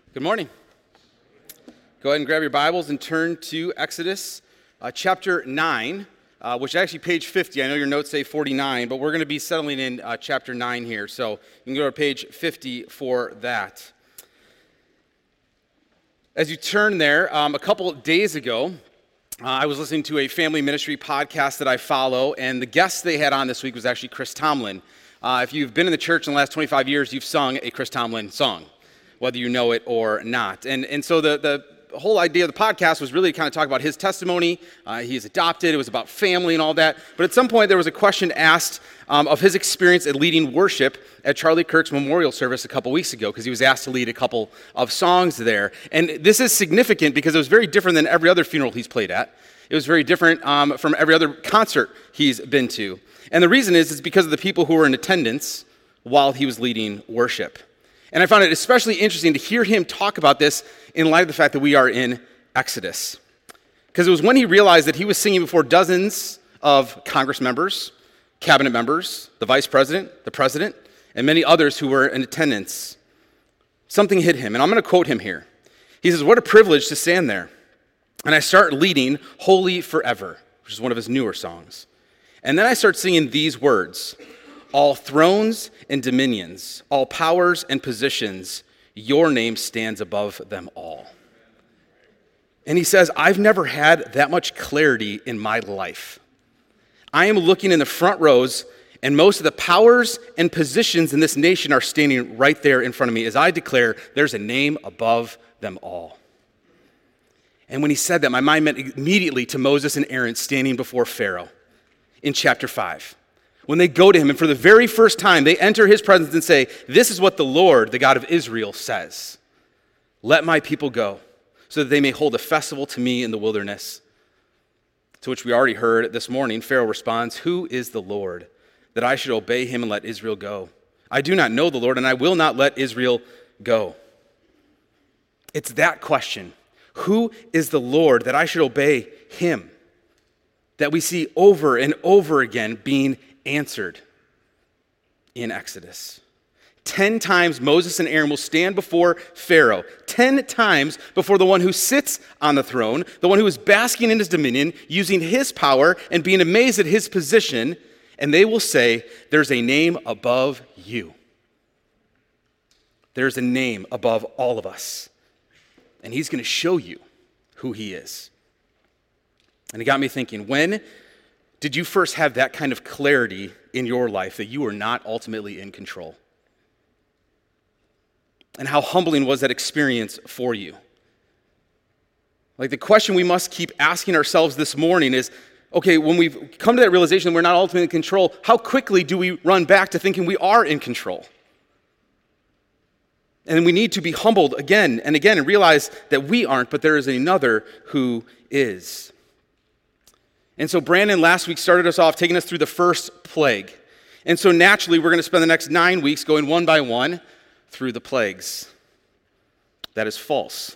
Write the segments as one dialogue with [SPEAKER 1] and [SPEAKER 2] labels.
[SPEAKER 1] Good morning. Go ahead and grab your Bibles and turn to Exodus chapter 9, which is actually page 50. I know your notes say 49, but we're going to be settling in chapter 9 here. So you can go to page 50 for that. As you turn there, a couple days ago, I was listening to a family ministry podcast that I follow, and the guest they had on this week was actually Chris Tomlin. If you've been in the church in the last 25 years, you've sung a Chris Tomlin song, whether you know it or not. And so the whole idea of the podcast was really to kind of talk about his testimony. He's adopted. It was about family and all that. But at some point, there was a question asked of his experience at leading worship at Charlie Kirk's memorial service a couple weeks ago, because he was asked to lead a couple of songs there. And this is significant because it was very different than every other funeral he's played at. It was very different from every other concert he's been to. And the reason is because of the people who were in attendance while he was leading worship. And I found it especially interesting to hear him talk about this in light of the fact that we are in Exodus. Because it was when he realized that he was singing before dozens of Congress members, cabinet members, the vice president, the president, and many others who were in attendance. Something hit him, and I'm going to quote him here. He says, "What a privilege to stand there. And I start leading Holy Forever," which is one of his newer songs. And then I start singing these words: "All thrones and dominions, all powers and positions, your name stands above them all." And he says, I've never had that much clarity in my life. I am looking in the front rows, and most of the powers and positions in this nation are standing right there in front of me as I declare there's a name above them all. And when he said that, my mind went immediately to Moses and Aaron standing before Pharaoh in chapter 5. When they go to him, and for the very first time, they enter his presence and say, "This is what the Lord, the God of Israel, says. Let my people go, so that they may hold a festival to me in the wilderness." To which we already heard this morning, Pharaoh responds, "Who is the Lord, that I should obey him and let Israel go? I do not know the Lord, and I will not let Israel go." It's that question, who is the Lord, that I should obey him, that we see over and over again being answered in Exodus. 10 times Moses and Aaron will stand before Pharaoh, 10 times before the one who sits on the throne, the one who is basking in his dominion, using his power and being amazed at his position, and they will say, "There's a name above you. There's a name above all of us." And he's going to show you who he is. And it got me thinking, when did you first have that kind of clarity in your life that you were not ultimately in control? And how humbling was that experience for you? Like, the question we must keep asking ourselves this morning is, okay, when we've come to that realization that we're not ultimately in control, how quickly do we run back to thinking we are in control? And we need to be humbled again and again and realize that we aren't, but there is another who is. And so Brandon last week started us off taking us through the first plague. And so naturally, we're going to spend the next 9 weeks going one by one through the plagues. That is false.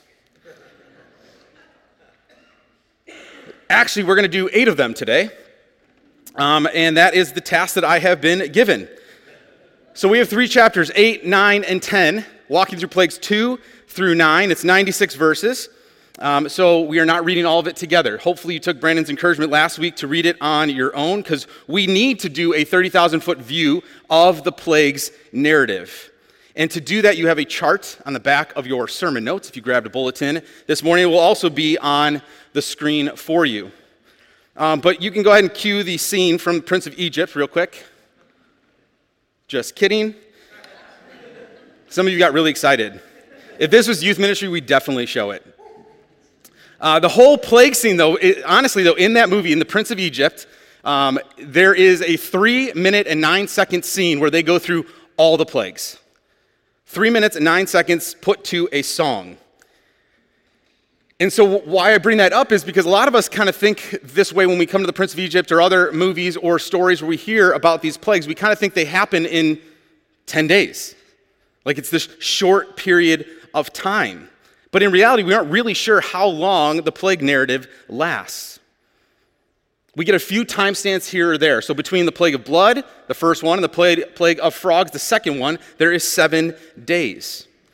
[SPEAKER 1] Actually, we're going to do 8 of them today. And that is the task that I have been given. So we have 3 chapters, 8, 9, and 10, walking through plagues 2 through 9. It's 96 verses. So we are not reading all of it together. Hopefully you took Brandon's encouragement last week to read it on your own, because we need to do a 30,000-foot view of the plagues narrative. And to do that, you have a chart on the back of your sermon notes. If you grabbed a bulletin this morning, it will also be on the screen for you. But you can go ahead and cue the scene from Prince of Egypt real quick. Just kidding. Some of you got really excited. If this was youth ministry, we'd definitely show it. The whole plague scene, though, honestly, though, in that movie, in The Prince of Egypt, there is a 3-minute and 9-second scene where they go through all the plagues. 3 minutes and 9 seconds put to a song. And so why I bring that up is because a lot of us kind of think this way when we come to The Prince of Egypt or other movies or stories where we hear about these plagues. We kind of think they happen in 10 days. Like it's this short period of time. But in reality, we aren't really sure how long the plague narrative lasts. We get a few timestamps here or there. So between the plague of blood, the first one, and the plague of frogs, the second one, there is 7 days.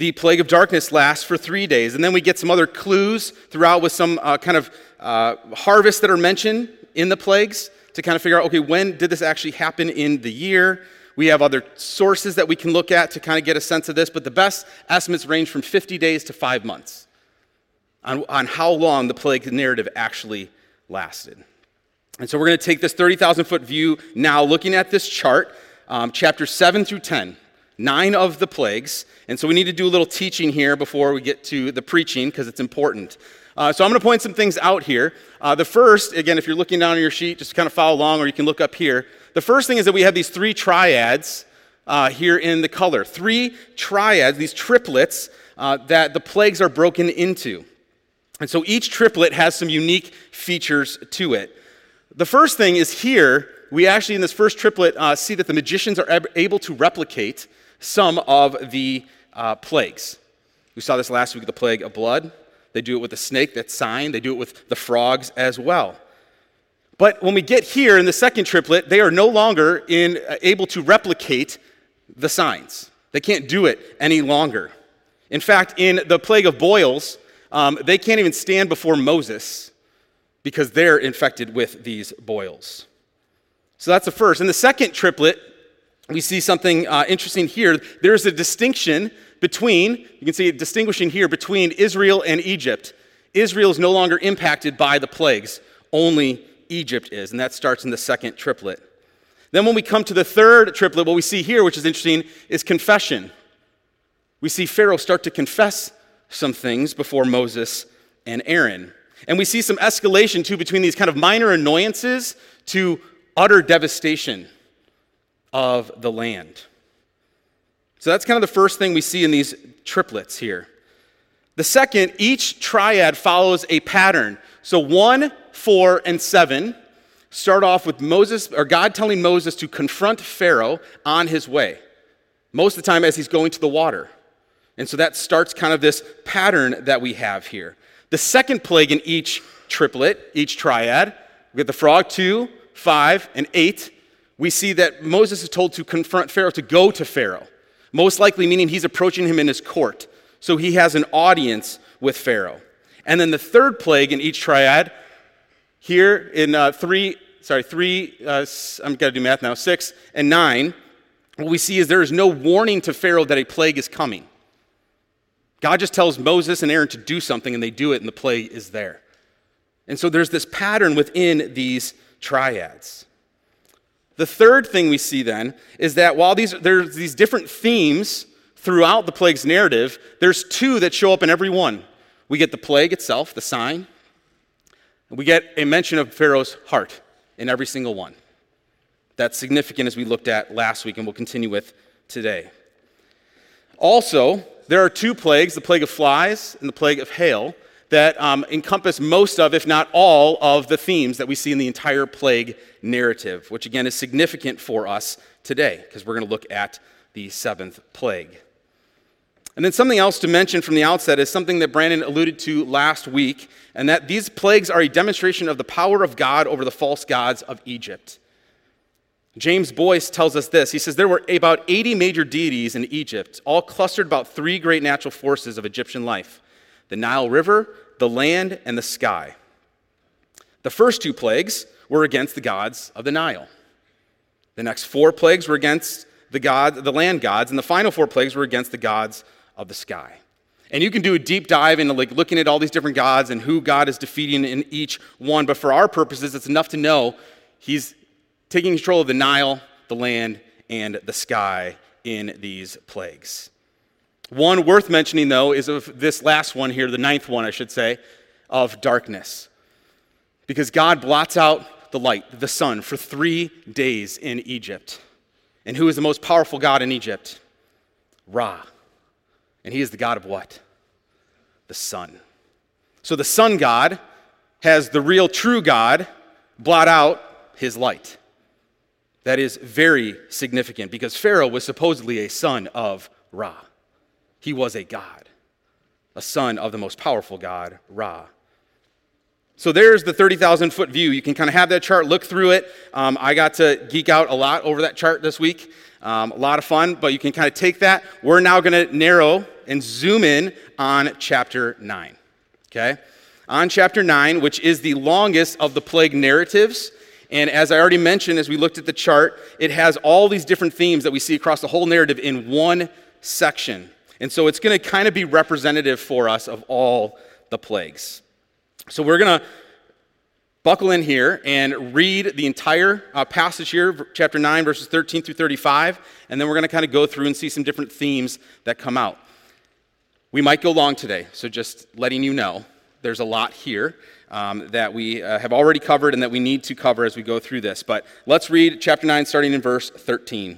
[SPEAKER 1] The plague of darkness lasts for 3 days. And then we get some other clues throughout with some kind of harvests that are mentioned in the plagues to kind of figure out, okay, when did this actually happen in the year? We have other sources that we can look at to kind of get a sense of this, but the best estimates range from 50 days to 5 months on how long the plague narrative actually lasted. And so we're going to take this 30,000-foot view now, looking at this chart, chapters 7 through 10, 9 of the plagues. And so we need to do a little teaching here before we get to the preaching, because it's important. So I'm going to point some things out here. The first, again, if you're looking down on your sheet, just kind of follow along, or you can look up here. The first thing is that we have these 3 triads here in the color. 3 triads, these triplets that the plagues are broken into. And so each triplet has some unique features to it. The first thing is here, we actually in this first triplet see that the magicians are able to replicate some of the plagues. We saw this last week with the plague of blood. They do it with the snake, that sign. They do it with the frogs as well. But when we get here in the second triplet, they are no longer able to replicate the signs. They can't do it any longer. In fact, in the plague of boils, they can't even stand before Moses because they're infected with these boils. So that's the first. In the second triplet, we see something interesting here. There's a distinction between, you can see it distinguishing here between Israel and Egypt. Israel is no longer impacted by the plagues. Only Egypt is, and that starts in the second triplet. Then when we come to the third triplet, what we see here, which is interesting, is confession. We see Pharaoh start to confess some things before Moses and Aaron. And we see some escalation, too, between these kind of minor annoyances to utter devastation of the land. So that's kind of the first thing we see in these triplets here. The second, each triad follows a pattern. So 1, 4, and 7 start off with Moses, or God telling Moses to confront Pharaoh on his way, most of the time as he's going to the water. And so that starts kind of this pattern that we have here. The second plague in each triplet, each triad, we get the frog 2, 5, and 8. We see that Moses is told to confront Pharaoh, to go to Pharaoh. Most likely meaning he's approaching him in his court. So he has an audience with Pharaoh. And then the third plague in each triad, here in 6 and 9, what we see is there is no warning to Pharaoh that a plague is coming. God just tells Moses and Aaron to do something, and they do it, and the plague is there. And so there's this pattern within these triads. The third thing we see then is that while there's these different themes throughout the plague's narrative, there's 2 that show up in every one. We get the plague itself, the sign, and we get a mention of Pharaoh's heart in every single one. That's significant as we looked at last week and we'll continue with today. Also, there are 2 plagues, the plague of flies and the plague of hail, that encompass most of, if not all, of the themes that we see in the entire plague narrative, which again is significant for us today, because we're going to look at the 7th plague. And then something else to mention from the outset is something that Brandon alluded to last week, and that these plagues are a demonstration of the power of God over the false gods of Egypt. James Boyce tells us this. He says, there were about 80 major deities in Egypt, all clustered about 3 great natural forces of Egyptian life: the Nile River, the land, and the sky. The first 2 plagues were against the gods of the Nile. The next 4 plagues were against the land gods, and the final 4 plagues were against the gods of the sky. And you can do a deep dive into looking at all these different gods and who God is defeating in each one, but for our purposes, it's enough to know he's taking control of the Nile, the land, and the sky in these plagues. One worth mentioning, though, is of this last one here, the 9th one, I should say, of darkness. Because God blots out the light, the sun, for 3 days in Egypt. And who is the most powerful god in Egypt? Ra. And he is the god of what? The sun. So the sun god has the real true God blot out his light. That is very significant because Pharaoh was supposedly a son of Ra. He was a god, a son of the most powerful god, Ra. So there's the 30,000-foot view. You can kind of have that chart, look through it. I got to geek out a lot over that chart this week. A lot of fun, but you can kind of take that. We're now going to narrow and zoom in on chapter 9, okay? On chapter 9, which is the longest of the plague narratives. And as I already mentioned, as we looked at the chart, it has all these different themes that we see across the whole narrative in one section. And so it's going to kind of be representative for us of all the plagues. So we're going to buckle in here and read the entire passage here, chapter 9, verses 13 through 35, and then we're going to kind of go through and see some different themes that come out. We might go long today, so just letting you know, there's a lot here that we have already covered and that we need to cover as we go through this. But let's read chapter 9, starting in verse 13.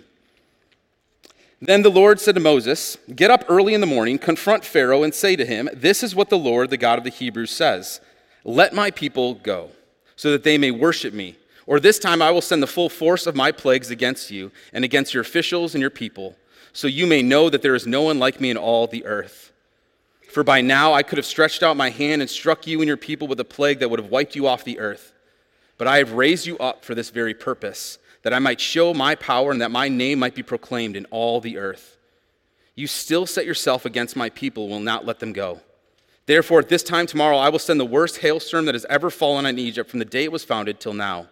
[SPEAKER 1] Then the Lord said to Moses, "Get up early in the morning, confront Pharaoh, and say to him, 'This is what the Lord, the God of the Hebrews, says. Let my people go, so that they may worship me. Or this time I will send the full force of my plagues against you and against your officials and your people, so you may know that there is no one like me in all the earth. For by now I could have stretched out my hand and struck you and your people with a plague that would have wiped you off the earth. But I have raised you up for this very purpose, that I might show my power and that my name might be proclaimed in all the earth. You still set yourself against my people and will not let them go. Therefore, at this time tomorrow, I will send the worst hailstorm that has ever fallen on Egypt from the day it was founded till now.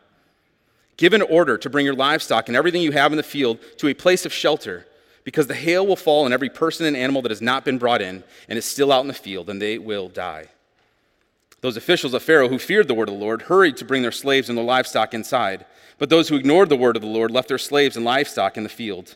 [SPEAKER 1] Give an order to bring your livestock and everything you have in the field to a place of shelter, because the hail will fall on every person and animal that has not been brought in and is still out in the field, and they will die.' Those officials of Pharaoh who feared the word of the Lord hurried to bring their slaves and their livestock inside, but those who ignored the word of the Lord left their slaves and livestock in the field.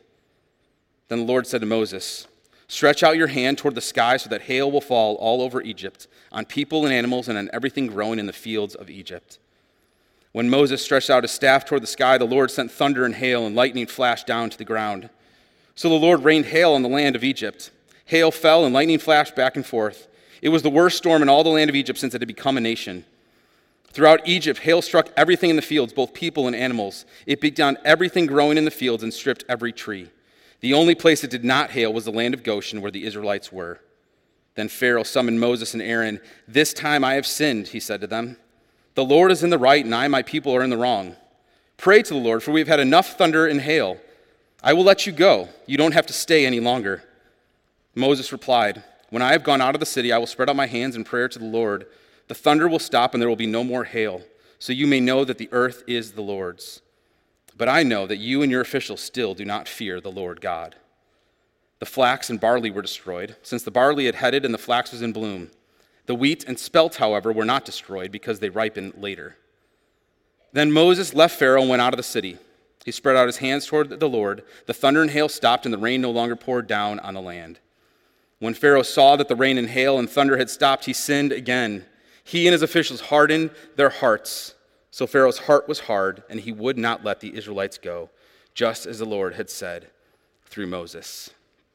[SPEAKER 1] Then the Lord said to Moses, 'Stretch out your hand toward the sky so that hail will fall all over Egypt, on people and animals and on everything growing in the fields of Egypt.' When Moses stretched out his staff toward the sky, the Lord sent thunder and hail, and lightning flashed down to the ground. So the Lord rained hail on the land of Egypt. Hail fell and lightning flashed back and forth. It was the worst storm in all the land of Egypt since it had become a nation. Throughout Egypt, hail struck everything in the fields, both people and animals. It beat down everything growing in the fields and stripped every tree. The only place it did not hail was the land of Goshen, where the Israelites were. Then Pharaoh summoned Moses and Aaron. 'This time I have sinned,' he said to them. 'The Lord is in the right, and I and my people are in the wrong. Pray to the Lord, for we have had enough thunder and hail. I will let you go. You don't have to stay any longer.' Moses replied, 'When I have gone out of the city, I will spread out my hands in prayer to the Lord. The thunder will stop, and there will be no more hail, so you may know that the earth is the Lord's. But I know that you and your officials still do not fear the Lord God.' The flax and barley were destroyed, since the barley had headed and the flax was in bloom. The wheat and spelt, however, were not destroyed because they ripened later. Then Moses left Pharaoh and went out of the city. He spread out his hands toward the Lord. The thunder and hail stopped, and the rain no longer poured down on the land. When Pharaoh saw that the rain and hail and thunder had stopped, he sinned again. He and his officials hardened their hearts. So Pharaoh's heart was hard, and he would not let the Israelites go, just as the Lord had said through Moses."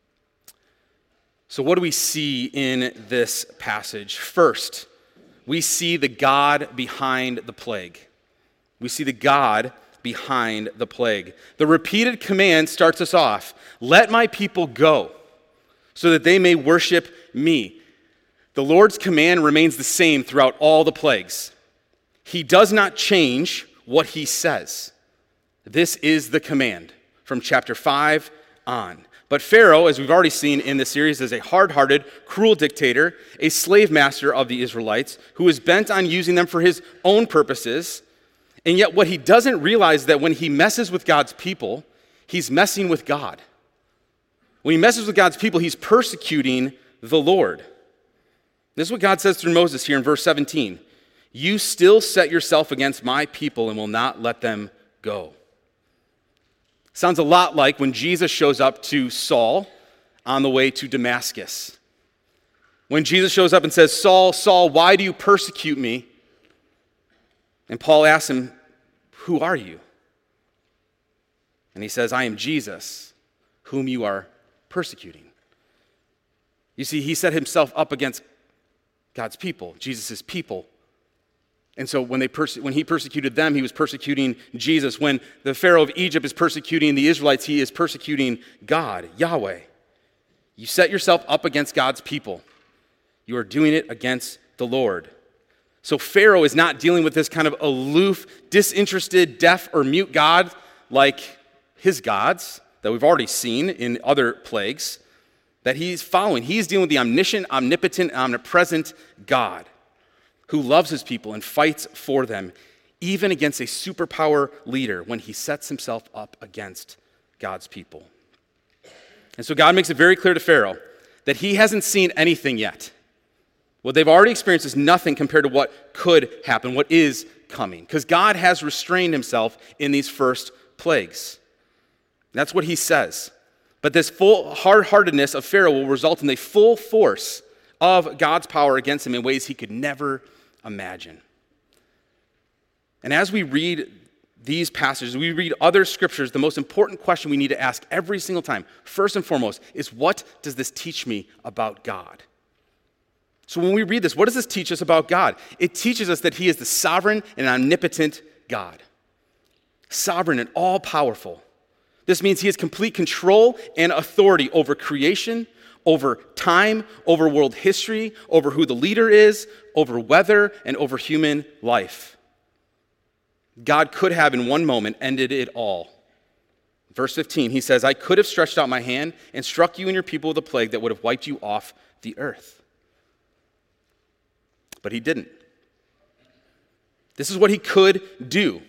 [SPEAKER 1] So what do we see in this passage? First, we see the God behind the plague. We see the God behind the plague. The repeated command starts us off, "Let my people go, so that they may worship me." The Lord's command remains the same throughout all the plagues. He does not change what he says. This is the command from chapter 5 on. But Pharaoh, as we've already seen in this series, is a hard-hearted, cruel dictator, a slave master of the Israelites, who is bent on using them for his own purposes. And yet what he doesn't realize is that when he messes with God's people, he's messing with God. When he messes with God's people, he's persecuting the Lord. This is what God says through Moses here in verse 17. "You still set yourself against my people and will not let them go." Sounds a lot like when Jesus shows up to Saul on the way to Damascus. When Jesus shows up and says, "Saul, Saul, why do you persecute me?" And Paul asks him, "Who are you?" And he says, "I am Jesus, whom you are persecuting." You see, he set himself up against God's people, Jesus' people. And so when he persecuted them, he was persecuting Jesus. When the Pharaoh of Egypt is persecuting the Israelites, he is persecuting God, Yahweh. You set yourself up against God's people. You are doing it against the Lord. So Pharaoh is not dealing with this kind of aloof, disinterested, deaf, or mute God like his gods that we've already seen in other plagues that he's following. He's dealing with the omniscient, omnipotent, omnipresent God who loves his people and fights for them, even against a superpower leader when he sets himself up against God's people. And so God makes it very clear to Pharaoh that he hasn't seen anything yet. What they've already experienced is nothing compared to what could happen, what is coming, because God has restrained himself in these first plagues. That's what he says. But this full hard-heartedness of Pharaoh will result in the full force of God's power against him in ways he could never imagine. And as we read these passages, we read other scriptures, the most important question we need to ask every single time, first and foremost, is what does this teach me about God? So when we read this, what does this teach us about God? It teaches us that he is the sovereign and omnipotent God. Sovereign and all-powerful. This means he has complete control and authority over creation, over time, over world history, over who the leader is, over weather, and over human life. God could have in one moment ended it all. Verse 15, he says, I could have stretched out my hand and struck you and your people with a plague that would have wiped you off the earth. But he didn't. This is what he could do.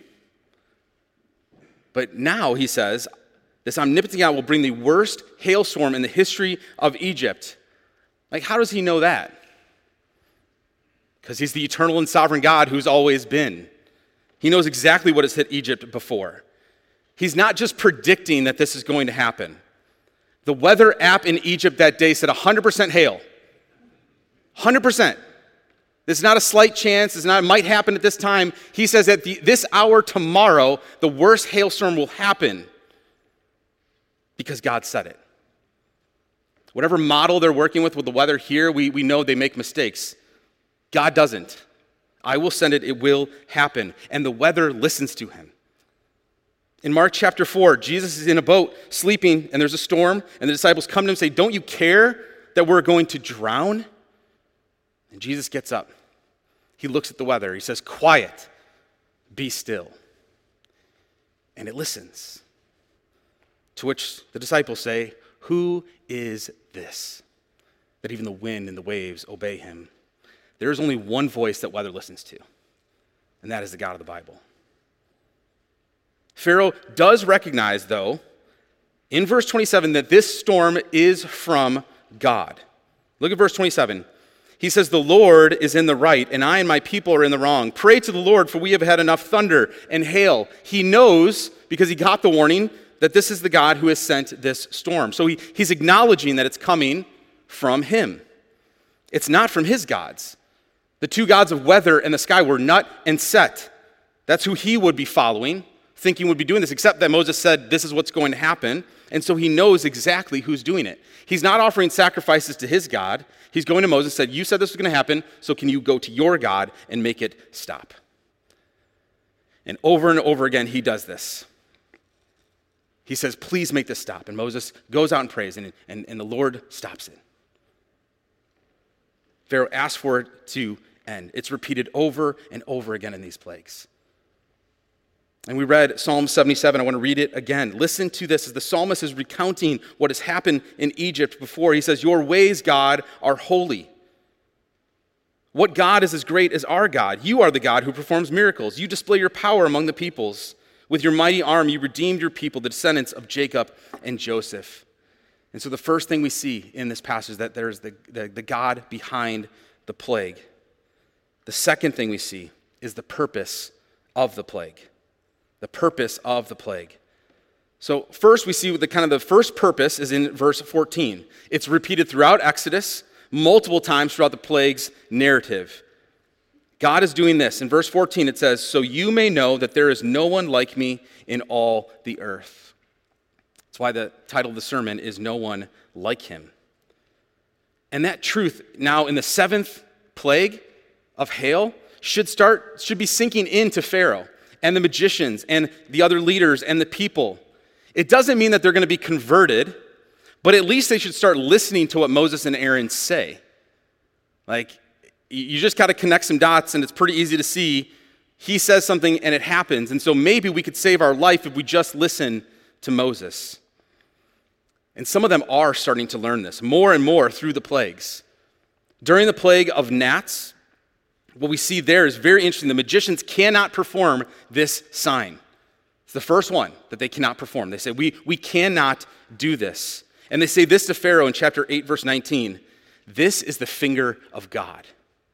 [SPEAKER 1] But now, he says, this omnipotent God will bring the worst hailstorm in the history of Egypt. Like, how does he know that? Because he's the eternal and sovereign God who's always been. He knows exactly what has hit Egypt before. He's not just predicting that this is going to happen. The weather app in Egypt that day said 100% hail. 100%. This is not a slight chance. It's not, it might happen at this time. He says that this hour tomorrow, the worst hailstorm will happen because God said it. Whatever model they're working with the weather here, we know they make mistakes. God doesn't. I will send it. It will happen. And the weather listens to him. In Mark chapter 4, Jesus is in a boat sleeping, and there's a storm, and the disciples come to him and say, don't you care that we're going to drown? And Jesus gets up. He looks at the weather. He says, quiet, be still. And it listens. To which the disciples say, who is this? That even the wind and the waves obey him. There is only one voice that weather listens to, and that is the God of the Bible. Pharaoh does recognize, though, in verse 27, that this storm is from God. Look at verse 27. He says, the Lord is in the right, and I and my people are in the wrong. Pray to the Lord, for we have had enough thunder and hail. He knows, because he got the warning, that this is the God who has sent this storm. So he's acknowledging that it's coming from him. It's not from his gods. The two gods of weather and the sky were Nut and Set. That's who he would be following, thinking would be doing this, except that Moses said this is what's going to happen. And so he knows exactly who's doing it. He's not offering sacrifices to his God. He's going to Moses and said, you said this was going to happen, so can you go to your God and make it stop? And over again, he does this. He says, please make this stop. And Moses goes out and prays, and the Lord stops it. Pharaoh asks for it to end. It's repeated over and over again in these plagues. And we read Psalm 77. I want to read it again. Listen to this as the psalmist is recounting what has happened in Egypt before. He says, your ways, God, are holy. What God is as great as our God? You are the God who performs miracles. You display your power among the peoples. With your mighty arm, you redeemed your people, the descendants of Jacob and Joseph. And so the first thing we see in this passage is that there's the God behind the plague. The second thing we see is the purpose of the plague. The purpose of the plague. So first we see the first purpose is in verse 14. It's repeated throughout Exodus, multiple times throughout the plague's narrative. God is doing this. In verse 14 it says, so you may know that there is no one like me in all the earth. That's why the title of the sermon is No One Like Him. And that truth now in the seventh plague of hail should be sinking into Pharaoh and the magicians and the other leaders and the people. It doesn't mean that they're going to be converted, but at least they should start listening to what Moses and Aaron say. Like, You just got to connect some dots, and it's pretty easy to see. He says something, and it happens. And so maybe we could save our life if we just listen to Moses. And some of them are starting to learn this more and more through the plagues. During the plague of gnats, what we see there is very interesting. The magicians cannot perform this sign. It's the first one that they cannot perform. They say, we cannot do this. And they say this to Pharaoh in chapter 8, verse 19. This is the finger of God.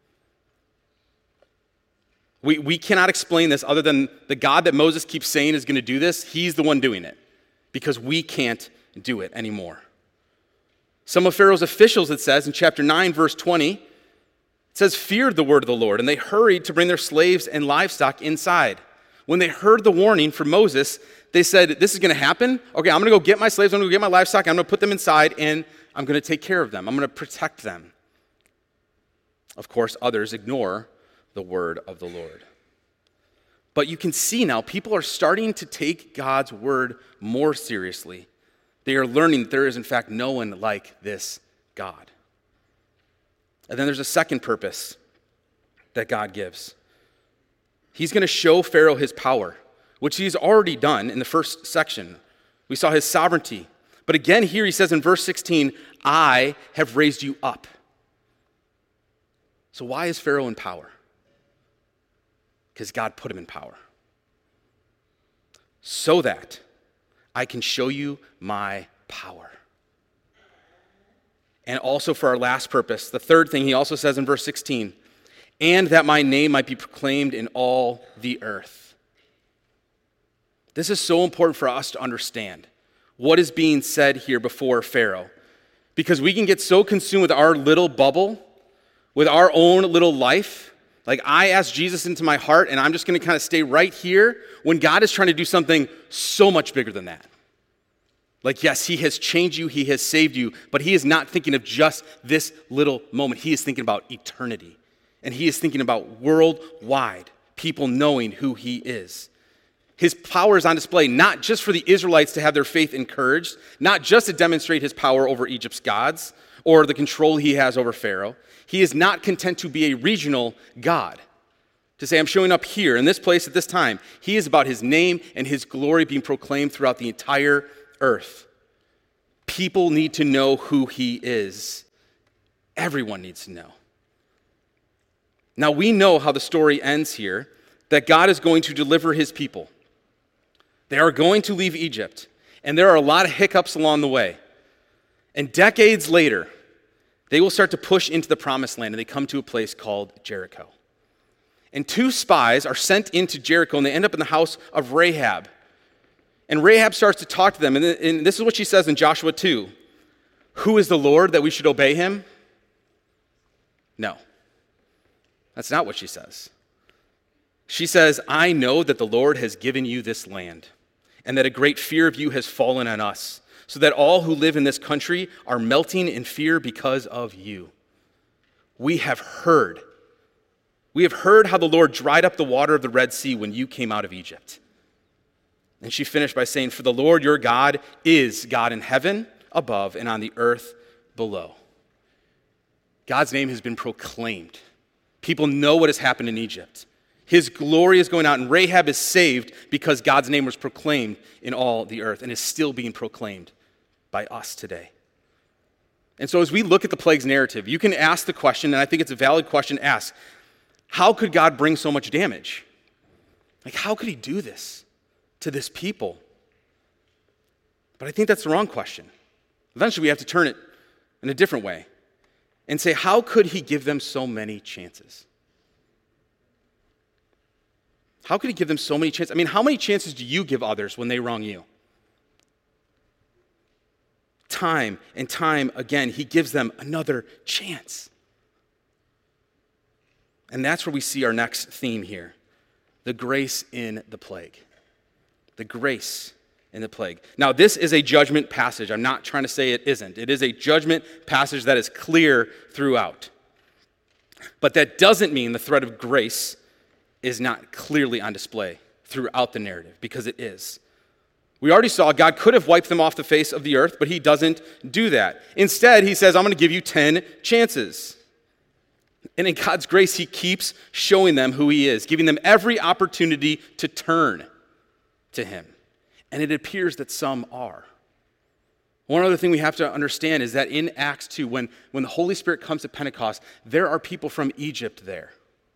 [SPEAKER 1] We cannot explain this other than the God that Moses keeps saying is going to do this. He's the one doing it because we can't do it anymore. Some of Pharaoh's officials, it says in chapter 9, verse 20, it says, feared the word of the Lord, and they hurried to bring their slaves and livestock inside. When they heard the warning from Moses, they said, this is going to happen? Okay, I'm going to go get my slaves, I'm going to go get my livestock, I'm going to put them inside, and I'm going to take care of them. I'm going to protect them. Of course, others ignore the word of the Lord. But you can see now, people are starting to take God's word more seriously. They are learning that there is, in fact, no one like this God. And then there's a second purpose that God gives. He's going to show Pharaoh his power, which he's already done in the first section. We saw his sovereignty. But again, here he says in verse 16, I have raised you up. So why is Pharaoh in power? Because God put him in power. So that I can show you my power. And also for our last purpose, the third thing he also says in verse 16, and that my name might be proclaimed in all the earth. This is so important for us to understand what is being said here before Pharaoh. Because we can get so consumed with our little bubble, with our own little life. Like I asked Jesus into my heart and I'm just going to kind of stay right here when God is trying to do something so much bigger than that. Like, yes, he has changed you, he has saved you, but he is not thinking of just this little moment. He is thinking about eternity. And he is thinking about worldwide people knowing who he is. His power is on display not just for the Israelites to have their faith encouraged, not just to demonstrate his power over Egypt's gods or the control he has over Pharaoh. He is not content to be a regional God, to say, I'm showing up here in this place at this time. He is about his name and his glory being proclaimed throughout the entire earth. People need to know who he is. Everyone needs to know. Now we know how the story ends here, that God is going to deliver his people. They are going to leave Egypt, and there are a lot of hiccups along the way. And decades later, they will start to push into the promised land, and they come to a place called Jericho. And two spies are sent into Jericho, and they end up in the house of Rahab. And Rahab starts to talk to them, and this is what she says in Joshua 2. Who is the Lord that we should obey him? No. That's not what she says. She says, I know that the Lord has given you this land, and that a great fear of you has fallen on us, so that all who live in this country are melting in fear because of you. We have heard how the Lord dried up the water of the Red Sea when you came out of Egypt. And she finished by saying, for the Lord your God is God in heaven above and on the earth below. God's name has been proclaimed. People know what has happened in Egypt. His glory is going out, and Rahab is saved because God's name was proclaimed in all the earth and is still being proclaimed by us today. And so as we look at the plagues narrative, you can ask the question, and I think it's a valid question to ask, how could God bring so much damage? Like, how could he do this to this people? But I think that's the wrong question. Eventually we have to turn it in a different way and say, how could he give them so many chances? How could he give them so many chances? I mean, how many chances do you give others when they wrong you? Time and time again, he gives them another chance. And that's where we see our next theme here, the grace in the plague. The grace in the plague. Now, this is a judgment passage. I'm not trying to say it isn't. It is a judgment passage that is clear throughout. But that doesn't mean the thread of grace is not clearly on display throughout the narrative, because it is. We already saw God could have wiped them off the face of the earth, but he doesn't do that. Instead, he says, I'm going to give you 10 chances. And in God's grace, he keeps showing them who he is, giving them every opportunity to turn to him. And it appears that some are. One other thing we have to understand is that in Acts 2, when the Holy Spirit comes at Pentecost, there are people from Egypt there.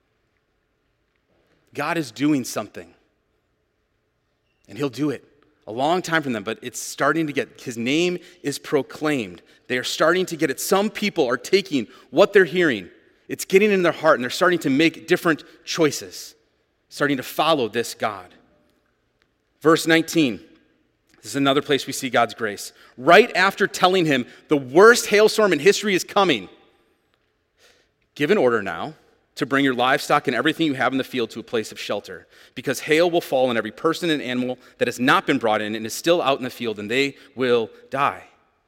[SPEAKER 1] God is doing something. And he'll do it a long time from them, but it's starting to get, his name is proclaimed. They are starting to get it. Some people are taking what they're hearing, it's getting in their heart, and they're starting to make different choices, starting to follow this God. Verse 19, this is another place we see God's grace. Right after telling him the worst hailstorm in history is coming, give an order now to bring your livestock and everything you have in the field to a place of shelter, because hail will fall on every person and animal that has not been brought in and is still out in the field, and they will die.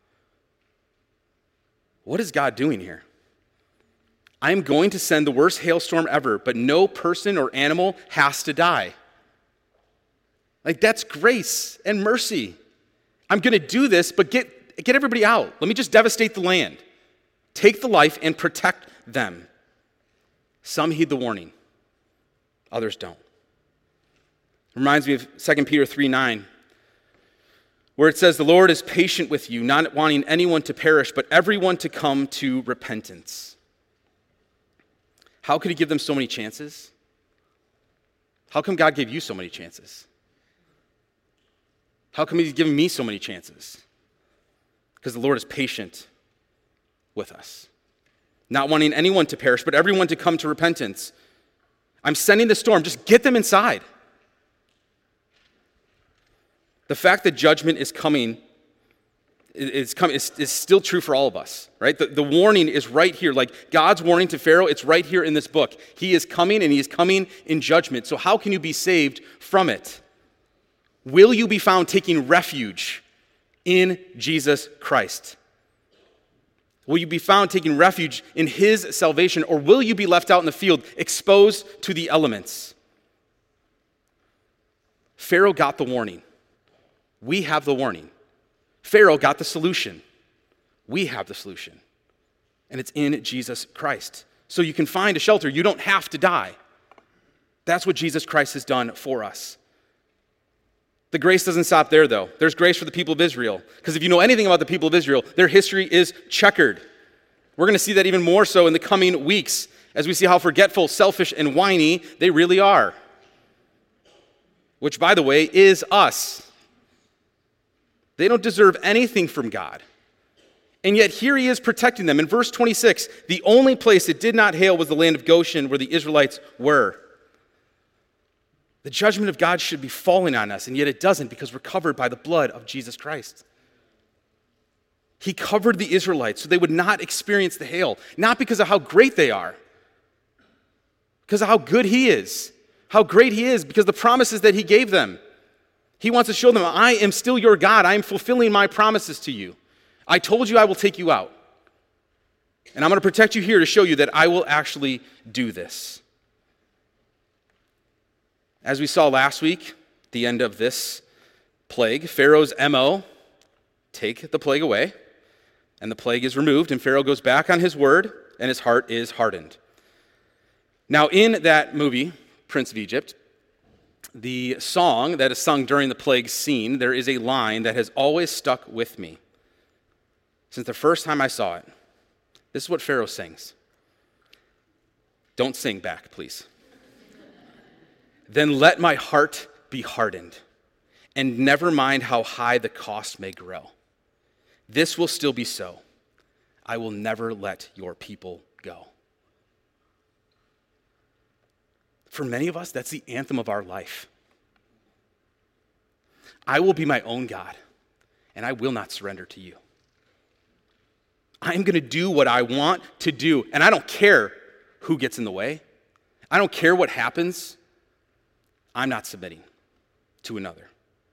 [SPEAKER 1] What is God doing here? I am going to send the worst hailstorm ever, but no person or animal has to die. Like, that's grace and mercy. I'm going to do this, but get everybody out. Let me just devastate the land. Take the life and protect them. Some heed the warning. Others don't. Reminds me of 2 Peter 3:9, where it says, the Lord is patient with you, not wanting anyone to perish, but everyone to come to repentance. How could he give them so many chances? How come God gave you so many chances? How come he's given me so many chances? Because the Lord is patient with us, not wanting anyone to perish, but everyone to come to repentance. I'm sending the storm. Just get them inside. The fact that judgment is coming is still true for all of us, right? The warning is right here. Like God's warning to Pharaoh, it's right here in this book. He is coming, and he is coming in judgment. So how can you be saved from it? Will you be found taking refuge in Jesus Christ? Will you be found taking refuge in his salvation, or will you be left out in the field, exposed to the elements? Pharaoh got the warning. We have the warning. Pharaoh got the solution. We have the solution. And it's in Jesus Christ. So you can find a shelter. You don't have to die. That's what Jesus Christ has done for us. The grace doesn't stop there, though. There's grace for the people of Israel. Because if you know anything about the people of Israel, their history is checkered. We're going to see that even more so in the coming weeks as we see how forgetful, selfish, and whiny they really are. Which, by the way, is us. They don't deserve anything from God. And yet here he is protecting them. In verse 26, the only place it did not hail was the land of Goshen, where the Israelites were. The judgment of God should be falling on us, and yet it doesn't, because we're covered by the blood of Jesus Christ. He covered the Israelites so they would not experience the hail, not because of how great they are, because of how good he is, how great he is, because of the promises that he gave them. He wants to show them, I am still your God. I am fulfilling my promises to you. I told you I will take you out. And I'm going to protect you here to show you that I will actually do this. As we saw last week, the end of this plague, Pharaoh's MO, take the plague away, and the plague is removed, and Pharaoh goes back on his word, and his heart is hardened. Now, in that movie, Prince of Egypt, the song that is sung during the plague scene, there is a line that has always stuck with me since the first time I saw it. This is what Pharaoh sings. Don't sing back, please. Then let my heart be hardened, and never mind how high the cost may grow. This will still be so. I will never let your people go. For many of us, that's the anthem of our life. I will be my own God, and I will not surrender to you. I'm going to do what I want to do, and I don't care who gets in the way. I don't care what happens. I'm not submitting to another.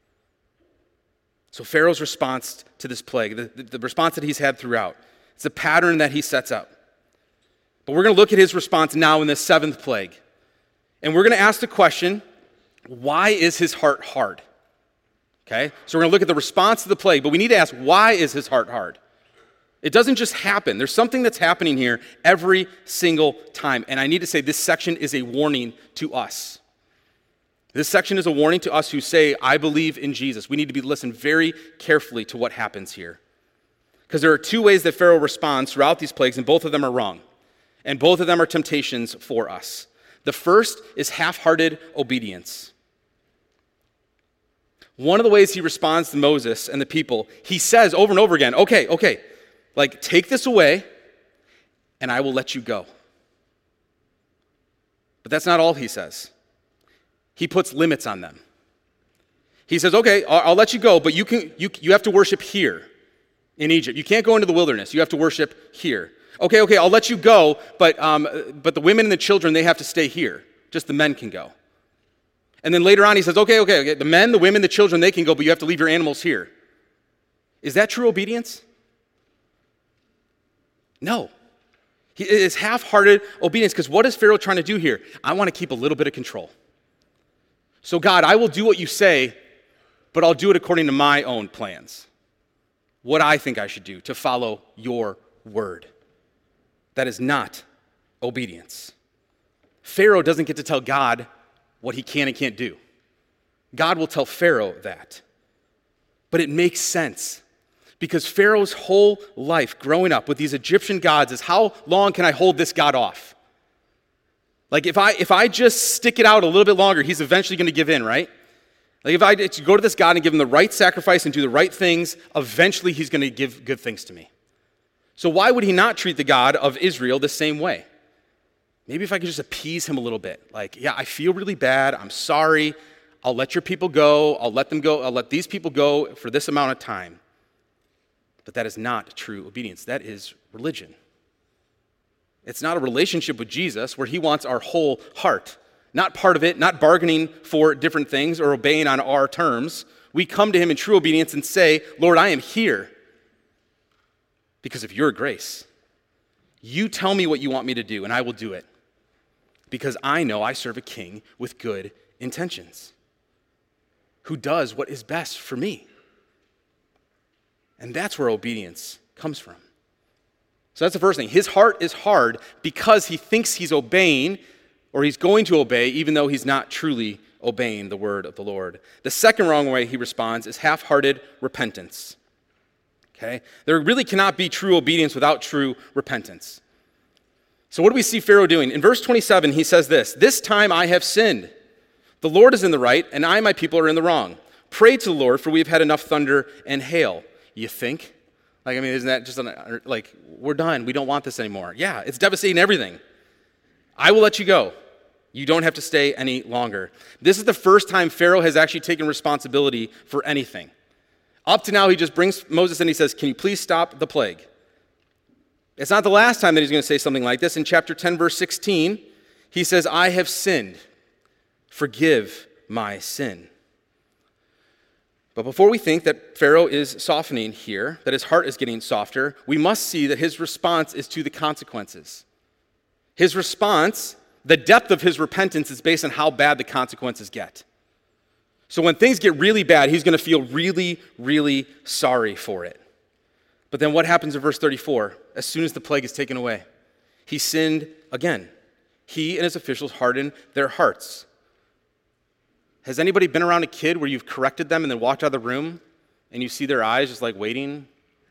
[SPEAKER 1] So Pharaoh's response to this plague, the response that he's had throughout, it's a pattern that he sets up. But we're going to look at his response now in the seventh plague. And we're going to ask the question, why is his heart hard? Okay? So we're going to look at the response to the plague, but we need to ask, why is his heart hard? It doesn't just happen. There's something that's happening here every single time. And I need to say this section is a warning to us. This section is a warning to us who say, I believe in Jesus. We need to listen very carefully to what happens here. Because there are two ways that Pharaoh responds throughout these plagues, and both of them are wrong. And both of them are temptations for us. The first is half-hearted obedience. One of the ways he responds to Moses and the people, he says over and over again, okay, like take this away and I will let you go. But that's not all he says. He puts limits on them. He says, okay, I'll let you go, but you have to worship here in Egypt. You can't go into the wilderness. You have to worship here. Okay, I'll let you go, but the women and the children, they have to stay here. Just the men can go. And then later on he says, okay, the men, the women, the children, they can go, but you have to leave your animals here. Is that true obedience? No. It is half-hearted obedience, because what is Pharaoh trying to do here? I want to keep a little bit of control. So God, I will do what you say, but I'll do it according to my own plans. What I think I should do to follow your word. That is not obedience. Pharaoh doesn't get to tell God what he can and can't do. God will tell Pharaoh that. But it makes sense, because Pharaoh's whole life growing up with these Egyptian gods is, how long can I hold this God off? Like if I just stick it out a little bit longer, he's eventually going to give in, right? Like if I go to this God and give him the right sacrifice and do the right things, eventually he's going to give good things to me. So why would he not treat the God of Israel the same way? Maybe if I could just appease him a little bit. Like, yeah, I feel really bad. I'm sorry. I'll let your people go. I'll let them go. I'll let these people go for this amount of time. But that is not true obedience. That is religion. It's not a relationship with Jesus where he wants our whole heart. Not part of it, not bargaining for different things or obeying on our terms. We come to him in true obedience and say, Lord, I am here because of your grace. You tell me what you want me to do, and I will do it, because I know I serve a king with good intentions, who does what is best for me. And that's where obedience comes from. So that's the first thing. His heart is hard because he thinks he's obeying, or he's going to obey, even though he's not truly obeying the word of the Lord. The second wrong way he responds is half-hearted repentance. Okay? There really cannot be true obedience without true repentance. So what do we see Pharaoh doing? In verse 27, he says this time I have sinned. The Lord is in the right, and I and my people are in the wrong. Pray to the Lord, for we have had enough thunder and hail. You think? Isn't that just we're done. We don't want this anymore. Yeah, it's devastating everything. I will let you go. You don't have to stay any longer. This is the first time Pharaoh has actually taken responsibility for anything. Up to now, he just brings Moses and he says, can you please stop the plague? It's not the last time that he's going to say something like this. In chapter 10, verse 16, he says, I have sinned. Forgive my sin. But before we think that Pharaoh is softening here, that his heart is getting softer, we must see that his response is to the consequences. His response, the depth of his repentance, is based on how bad the consequences get. So when things get really bad, he's going to feel really, really sorry for it. But then what happens in verse 34? As soon as the plague is taken away, he sinned again. He and his officials hardened their hearts. Has anybody been around a kid where you've corrected them and then walked out of the room and you see their eyes just like waiting,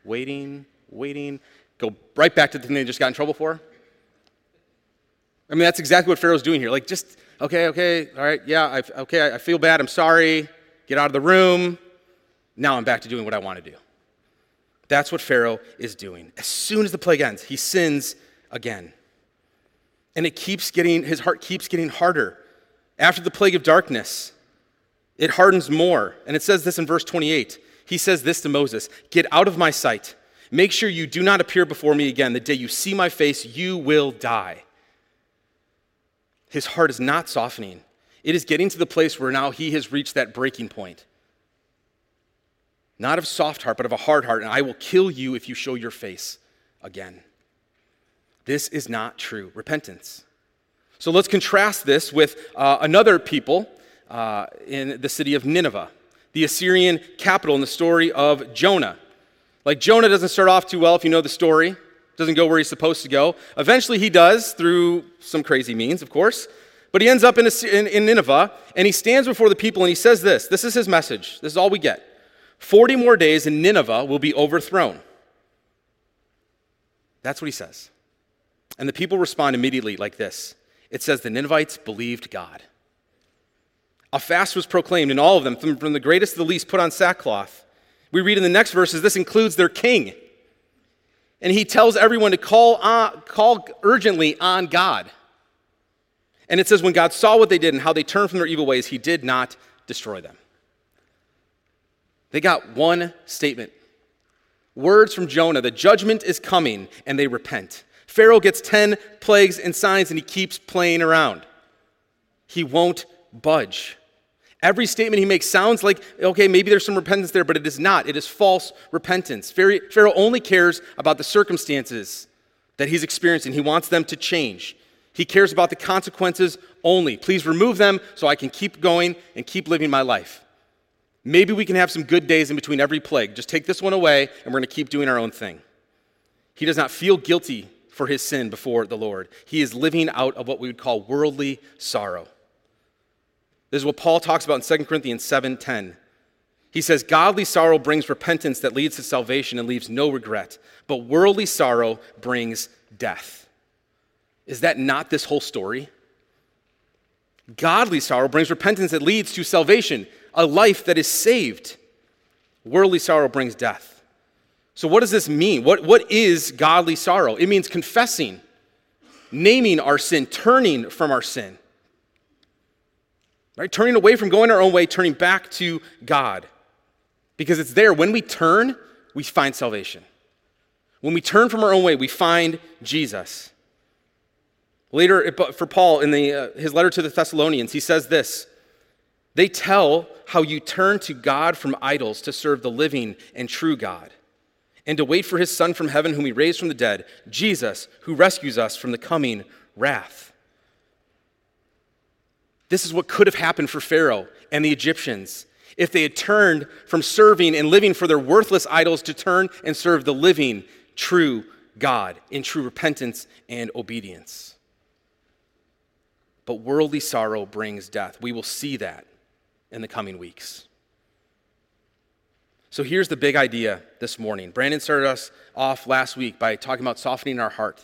[SPEAKER 1] go right back to the thing they just got in trouble for? That's exactly what Pharaoh's doing here. Okay, all right, yeah, I feel bad, I'm sorry, get out of the room. Now I'm back to doing what I want to do. That's what Pharaoh is doing. As soon as the plague ends, he sins again. And his heart keeps getting harder. After the plague of darkness, it hardens more. And it says this in verse 28. He says this to Moses, get out of my sight. Make sure you do not appear before me again. The day you see my face, you will die. His heart is not softening. It is getting to the place where now he has reached that breaking point. Not of soft heart, but of a hard heart. And I will kill you if you show your face again. This is not true repentance. So let's contrast this with another people in the city of Nineveh, the Assyrian capital in the story of Jonah. Like Jonah doesn't start off too well if you know the story. Doesn't go where he's supposed to go. Eventually he does, through some crazy means, of course. But he ends up in Nineveh, and he stands before the people and he says this. This is his message. This is all we get. 40 more days and Nineveh will be overthrown. That's what he says. And the people respond immediately like this. It says the Ninevites believed God. A fast was proclaimed, and all of them, from the greatest to the least, put on sackcloth. We read in the next verses, this includes their king. And he tells everyone to call urgently on God. And it says when God saw what they did and how they turned from their evil ways, he did not destroy them. They got one statement. Words from Jonah, the judgment is coming, and they repent. Pharaoh gets 10 plagues and signs, and he keeps playing around. He won't budge. Every statement he makes sounds like, okay, maybe there's some repentance there, but it is not. It is false repentance. Pharaoh only cares about the circumstances that he's experiencing. He wants them to change. He cares about the consequences only. Please remove them so I can keep going and keep living my life. Maybe we can have some good days in between every plague. Just take this one away, and we're going to keep doing our own thing. He does not feel guilty for his sin before the Lord. He is living out of what we would call worldly sorrow. This is what Paul talks about in 2 Corinthians 7:10. He says, godly sorrow brings repentance that leads to salvation and leaves no regret, but worldly sorrow brings death. Is that not this whole story? Godly sorrow brings repentance that leads to salvation, a life that is saved. Worldly sorrow brings death. So what does this mean? What is godly sorrow? It means confessing, naming our sin, turning from our sin. Right? Turning away from going our own way, turning back to God. Because it's there. When we turn, we find salvation. When we turn from our own way, we find Jesus. Later, for Paul, in his letter to the Thessalonians, he says this. They tell how you turn to God from idols to serve the living and true God, and to wait for his Son from heaven, whom he raised from the dead, Jesus, who rescues us from the coming wrath. This is what could have happened for Pharaoh and the Egyptians if they had turned from serving and living for their worthless idols to turn and serve the living, true God in true repentance and obedience. But worldly sorrow brings death. We will see that in the coming weeks. So here's the big idea this morning. Brandon started us off last week by talking about softening our heart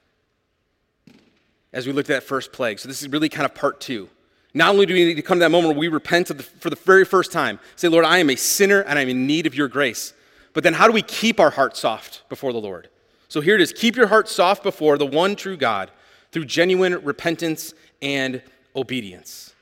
[SPEAKER 1] as we looked at that first plague. So this is really kind of part two. Not only do we need to come to that moment where we repent for the very first time, say, Lord, I am a sinner and I'm in need of your grace. But then how do we keep our heart soft before the Lord? So here it is. Keep your heart soft before the one true God through genuine repentance and obedience.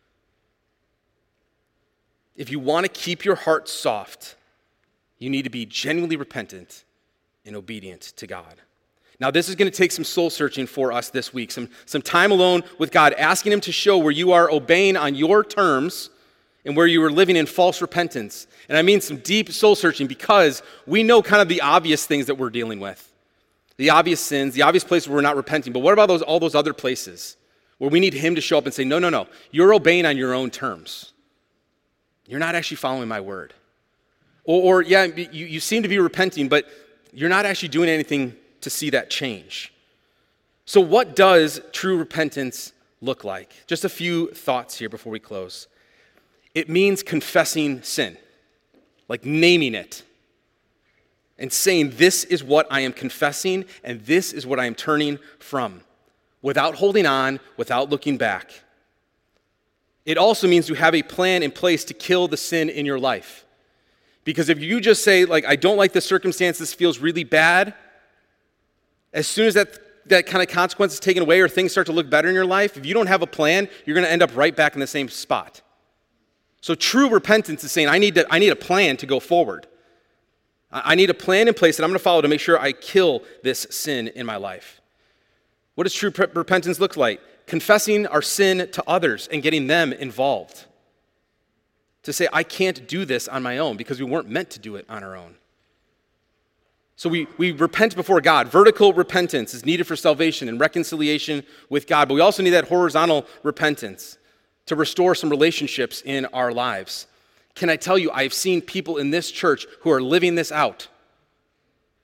[SPEAKER 1] If you want to keep your heart soft, you need to be genuinely repentant and obedient to God. Now, this is going to take some soul searching for us this week, some time alone with God, asking him to show where you are obeying on your terms and where you are living in false repentance. And I mean some deep soul searching because we know kind of the obvious things that we're dealing with, the obvious sins, the obvious places where we're not repenting. But what about all those other places where we need him to show up and say, no, you're obeying on your own terms. You're not actually following my word. Or you seem to be repenting, but you're not actually doing anything to see that change. So what does true repentance look like? Just a few thoughts here before we close. It means confessing sin, like naming it and saying, this is what I am confessing and this is what I am turning from, without holding on, without looking back. It also means to have a plan in place to kill the sin in your life. Because if you just say, I don't like this circumstance, this feels really bad, as soon as that kind of consequence is taken away or things start to look better in your life, if you don't have a plan, you're going to end up right back in the same spot. So true repentance is saying, I need a plan to go forward. I need a plan in place that I'm going to follow to make sure I kill this sin in my life. What does true repentance look like? Confessing our sin to others and getting them involved. To say, I can't do this on my own because we weren't meant to do it on our own. So we repent before God. Vertical repentance is needed for salvation and reconciliation with God. But we also need that horizontal repentance to restore some relationships in our lives. Can I tell you, I've seen people in this church who are living this out.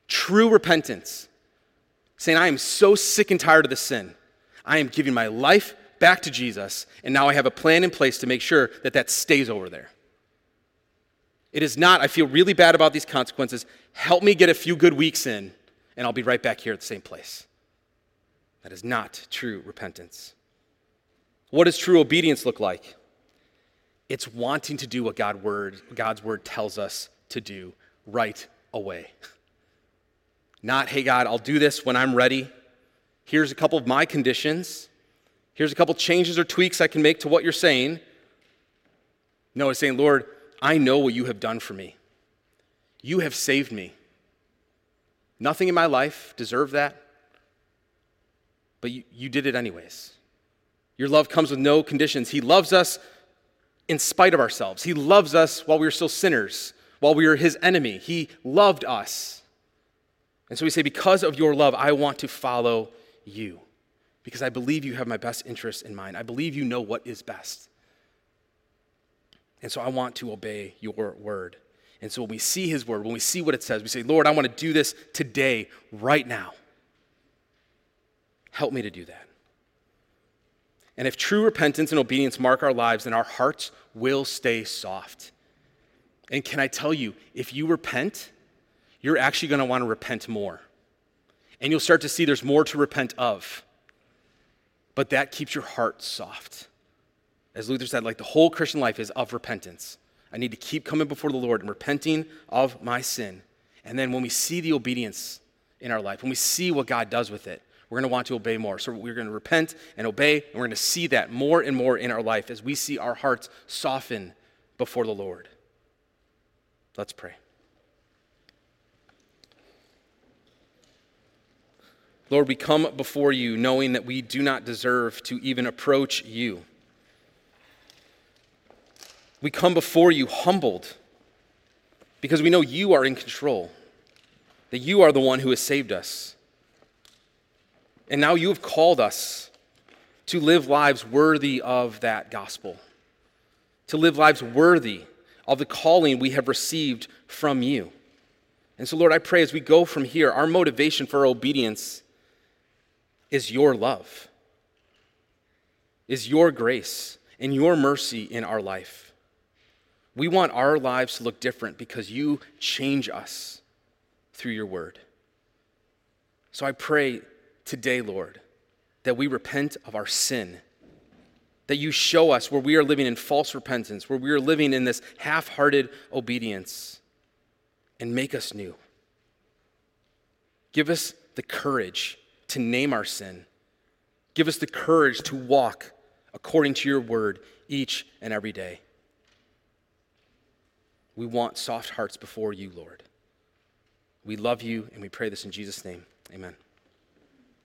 [SPEAKER 1] True repentance. Saying, I am so sick and tired of this sin. I am giving my life back to Jesus, and now I have a plan in place to make sure that that stays over there. It is not, I feel really bad about these consequences. Help me get a few good weeks in, and I'll be right back here at the same place. That is not true repentance. What does true obedience look like? It's wanting to do what God's word tells us to do right away. Not, hey God, I'll do this when I'm ready. Here's a couple of my conditions. Here's a couple changes or tweaks I can make to what you're saying. No, it's saying, Lord, I know what you have done for me. You have saved me. Nothing in my life deserved that, but you did it anyways. Your love comes with no conditions. He loves us in spite of ourselves. He loves us while we were still sinners, while we were his enemy. He loved us. And so we say, because of your love, I want to follow you, because I believe you have my best interests in mind. I believe you know what is best. And so I want to obey your word. And so when we see his word, when we see what it says, we say, Lord, I want to do this today, right now. Help me to do that. And if true repentance and obedience mark our lives, then our hearts will stay soft. And can I tell you, if you repent, you're actually going to want to repent more. And you'll start to see there's more to repent of. But that keeps your heart soft. As Luther said, like the whole Christian life is of repentance. I need to keep coming before the Lord and repenting of my sin. And then when we see the obedience in our life, when we see what God does with it, we're going to want to obey more. So we're going to repent and obey, and we're going to see that more and more in our life as we see our hearts soften before the Lord. Let's pray. Lord, we come before you knowing that we do not deserve to even approach you. We come before you humbled because we know you are in control, that you are the one who has saved us. And now you have called us to live lives worthy of that gospel, to live lives worthy of the calling we have received from you. And so, Lord, I pray as we go from here, our motivation for our obedience is your love, is your grace and your mercy in our life. We want our lives to look different because you change us through your word. So I pray today, Lord, that we repent of our sin, that you show us where we are living in false repentance, where we are living in this half-hearted obedience, and make us new. Give us the courage to name our sin. Give us the courage to walk according to your word each and every day. We want soft hearts before you, Lord. We love you, and we pray this in Jesus' name. Amen.